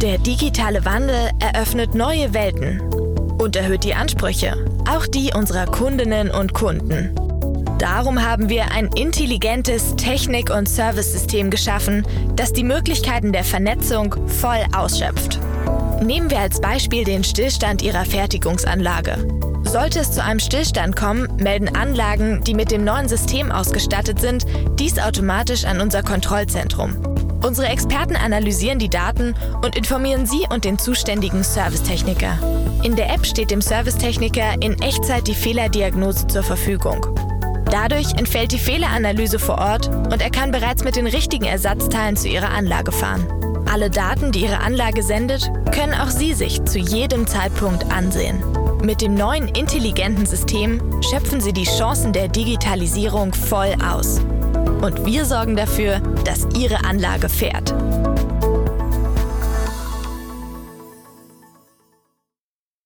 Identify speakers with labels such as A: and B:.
A: Der digitale Wandel eröffnet neue Welten und erhöht die Ansprüche, auch die unserer Kundinnen und Kunden. Darum haben wir ein intelligentes Technik- und Servicesystem geschaffen, das die Möglichkeiten der Vernetzung voll ausschöpft. Nehmen wir als Beispiel den Stillstand Ihrer Fertigungsanlage. Sollte es zu einem Stillstand kommen, melden Anlagen, die mit dem neuen System ausgestattet sind, dies automatisch an unser Kontrollzentrum. Unsere Experten analysieren die Daten und informieren Sie und den zuständigen Servicetechniker. In der App steht dem Servicetechniker in Echtzeit die Fehlerdiagnose zur Verfügung. Dadurch entfällt die Fehleranalyse vor Ort und er kann bereits mit den richtigen Ersatzteilen zu Ihrer Anlage fahren. Alle Daten, die Ihre Anlage sendet, können auch Sie sich zu jedem Zeitpunkt ansehen. Mit dem neuen intelligenten System schöpfen Sie die Chancen der Digitalisierung voll aus. Und wir sorgen dafür, dass Ihre Anlage fährt.